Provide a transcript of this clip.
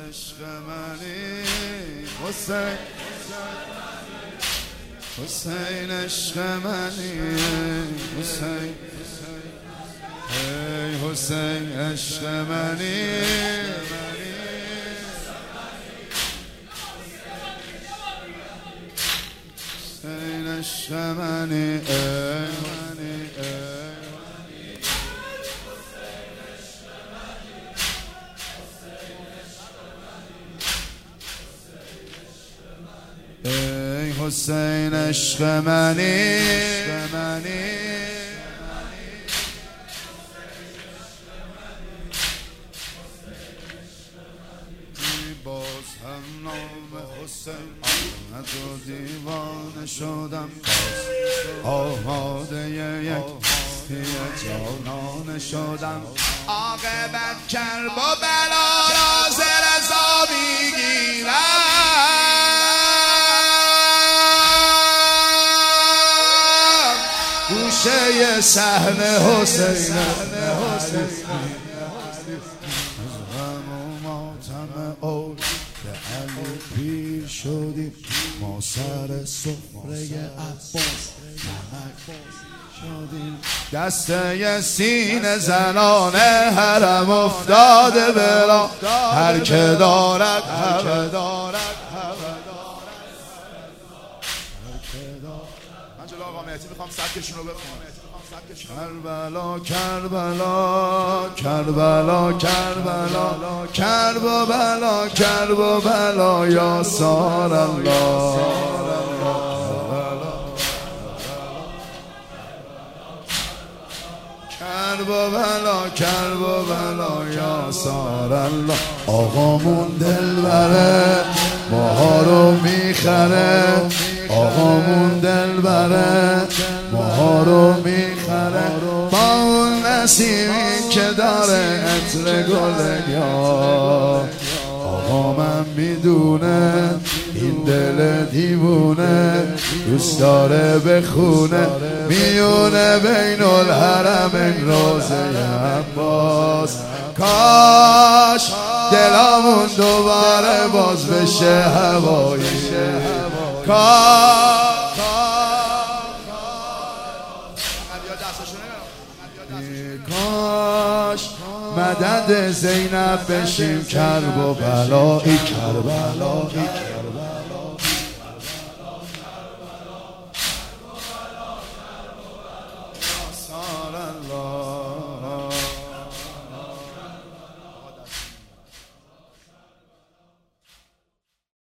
عشق منی حسین حسین عشق منی حسین ای حسین عشق منی حسین عشق منی ای حسین عشق منی باز هم نام حسین آمد و دیوانه شدم آماده یک جانانه شدم عاقبت کرب و بلا را ز رضا میگیرم گوشه صحن حسین از غم و ماتم اول به علی پیر شدیم ما سر سفره عباس نمک شدیم دسته سینه زنان حرم افتاده برا هر که دارد همه دارد من جلو آقا مهدی میخوام سبکشون رو بخونم کربلا کربلا کربلا کربلا کرب و بلا کرب و بلا یا سار الله کرب و بلا کرب و بلا یا سار الله آقامون دلبره ماها رو میخره آقامون دلبره ماها رو میخره با اون نسیمی که داره عطر گلگیا آقا من میدونه این دل دیوونه دوست داره بخونه میونه بین الحرم این روزه عباس کاش دلمون دوباره باز بشه هوایی کاش مدد زینب بشیم کرب و بلایی کربلایی